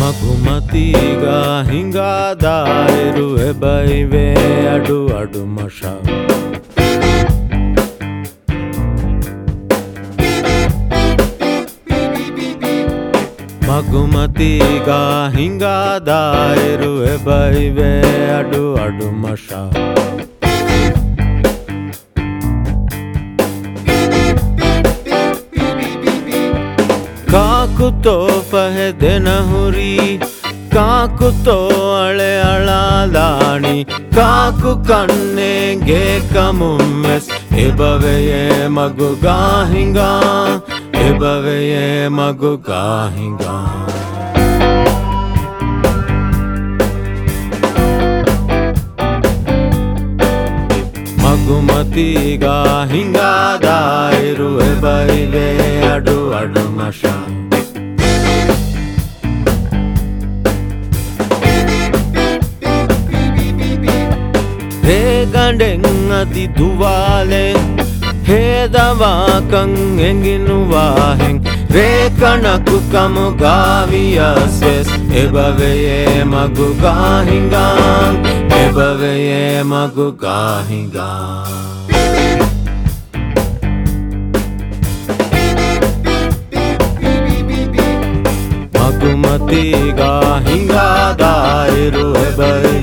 ಮಗುಮತೀಗ ಹಿಂಗಾದಾಯಿರುವೆ ಬೈವೆ ಅಡು ಅಡು ಮಶ ಮಗುಮತೀಗ ಹಿಂಗಾದಾಯಿರುವೆ ಬೈವೆ ಅಡು ಅಡು ಮಶ ಕಾಕುತೋ ಫಹದೆ ನಹುರಿ ಕಾಕುತೋ ಅಳೆ ಅಳಾಲಾಣಿ cock ಕಣ್ಣೆಗೆ ಕಮುಮ್ಮೆಸ್ ಎಬವೆಯೇ ಮಗು ಗಾಹಿಂಗ ಎಬವೆಯೇ ಮಗು ಗಾಹಿಂಗ ಮಗುಮತೀಗ ಹಿಂಗಾದಾಯಿರುವೆ ಬೈವೆ ಅಡು ಅಡು ಮಶ ಹೇ ಗಂಡೆಂಗದಿ ದುವಾಲೆ ಹೇ ದವಾಕಂ ಎಂಗಿನುವಾಹೆಂ ರೇ ಕಣಕು ಕಮು ಗಾವಿಯಸೆಸ್ ಎಬವೆಯೇ ಮಗು ಗಾಹಿಂಗ ಎಬವೆಯೇ ಮಗು ಗಾಹಿಂಗ ಮಗುಮತೀಗ ಹಿಂಗಾದಾಯಿರುವೆ ಬೈ